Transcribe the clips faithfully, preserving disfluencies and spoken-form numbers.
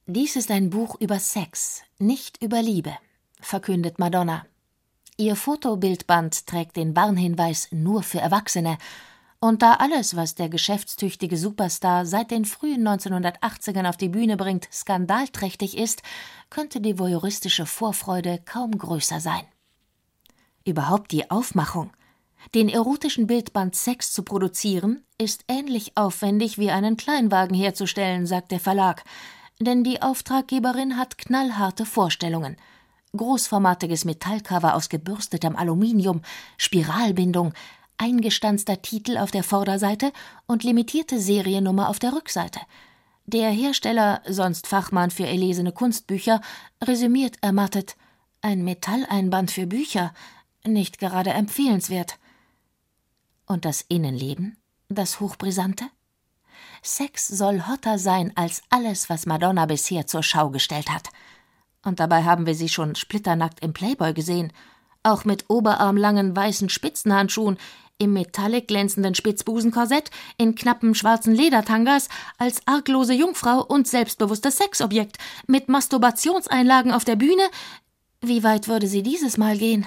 Dies ist ein Buch über Sex, nicht über Liebe, verkündet Madonna. Ihr Fotobildband trägt den Warnhinweis nur für Erwachsene. Und da alles, was der geschäftstüchtige Superstar seit den frühen neunzehnhundertachtzigern auf die Bühne bringt, skandalträchtig ist, könnte die voyeuristische Vorfreude kaum größer sein. Überhaupt die Aufmachung. Den erotischen Bildband Sex zu produzieren, ist ähnlich aufwendig wie einen Kleinwagen herzustellen, sagt der Verlag. Denn die Auftraggeberin hat knallharte Vorstellungen. Großformatiges Metallcover aus gebürstetem Aluminium, Spiralbindung, eingestanzter Titel auf der Vorderseite und limitierte Seriennummer auf der Rückseite. Der Hersteller, sonst Fachmann für erlesene Kunstbücher, resümiert ermattet: Ein Metalleinband für Bücher, nicht gerade empfehlenswert. Und das Innenleben, das Hochbrisante? Sex soll hotter sein als alles, was Madonna bisher zur Schau gestellt hat. Und dabei haben wir sie schon splitternackt im Playboy gesehen, auch mit oberarmlangen weißen Spitzenhandschuhen, im metallic glänzenden Spitzbusenkorsett, in knappen schwarzen Ledertangas, als arglose Jungfrau und selbstbewusstes Sexobjekt, mit Masturbationseinlagen auf der Bühne. Wie weit würde sie dieses Mal gehen?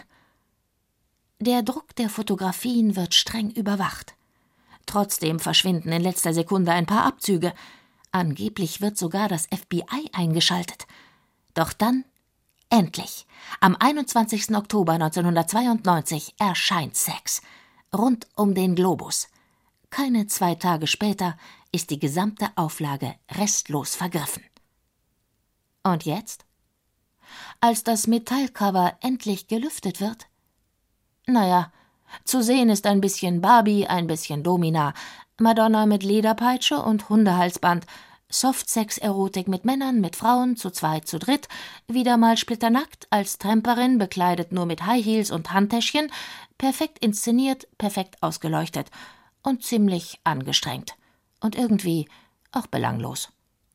Der Druck der Fotografien wird streng überwacht. Trotzdem verschwinden in letzter Sekunde ein paar Abzüge. Angeblich wird sogar das F B I eingeschaltet. Doch dann, endlich, am einundzwanzigsten Oktober neunzehnhundertzweiundneunzig erscheint Sex. Rund um den Globus. Keine zwei Tage später ist die gesamte Auflage restlos vergriffen. Und jetzt? Als das Metallcover endlich gelüftet wird? Naja, zu sehen ist ein bisschen Barbie, ein bisschen Domina, Madonna mit Lederpeitsche und Hundehalsband, Softsex-Erotik mit Männern, mit Frauen, zu zweit, zu dritt, wieder mal splitternackt, als Tramperin, bekleidet nur mit High Heels und Handtäschchen, perfekt inszeniert, perfekt ausgeleuchtet und ziemlich angestrengt und irgendwie auch belanglos.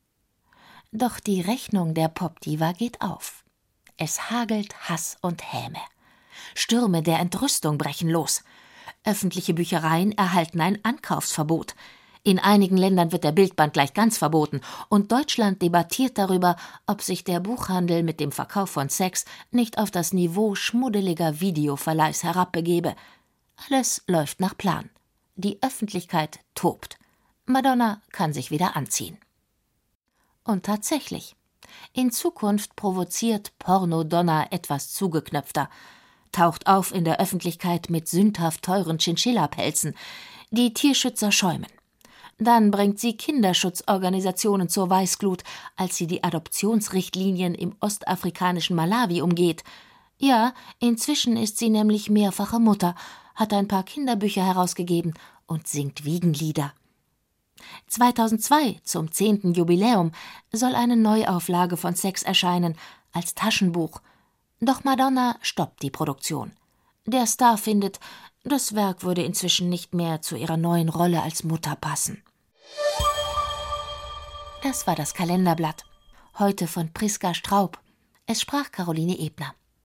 Doch die Rechnung der Popdiva geht auf. Es hagelt Hass und Häme. Stürme der Entrüstung brechen los. Öffentliche Büchereien erhalten ein Ankaufsverbot. In einigen Ländern wird der Bildband gleich ganz verboten und Deutschland debattiert darüber, ob sich der Buchhandel mit dem Verkauf von Sex nicht auf das Niveau schmuddeliger Videoverleihs herabbegebe. Alles läuft nach Plan. Die Öffentlichkeit tobt. Madonna kann sich wieder anziehen. Und tatsächlich, in Zukunft provoziert Pornodonna etwas zugeknöpfter, taucht auf in der Öffentlichkeit mit sündhaft teuren Chinchilla-Pelzen. Die Tierschützer schäumen. Dann bringt sie Kinderschutzorganisationen zur Weißglut, als sie die Adoptionsrichtlinien im ostafrikanischen Malawi umgeht. Ja, inzwischen ist sie nämlich mehrfache Mutter, hat ein paar Kinderbücher herausgegeben und singt Wiegenlieder. zweitausendzwei, zum zehnten Jubiläum, soll eine Neuauflage von Sex erscheinen, als Taschenbuch. Doch Madonna stoppt die Produktion. Der Star findet, das Werk würde inzwischen nicht mehr zu ihrer neuen Rolle als Mutter passen. Das war das Kalenderblatt. Heute von Priska Straub. Es sprach Caroline Ebner.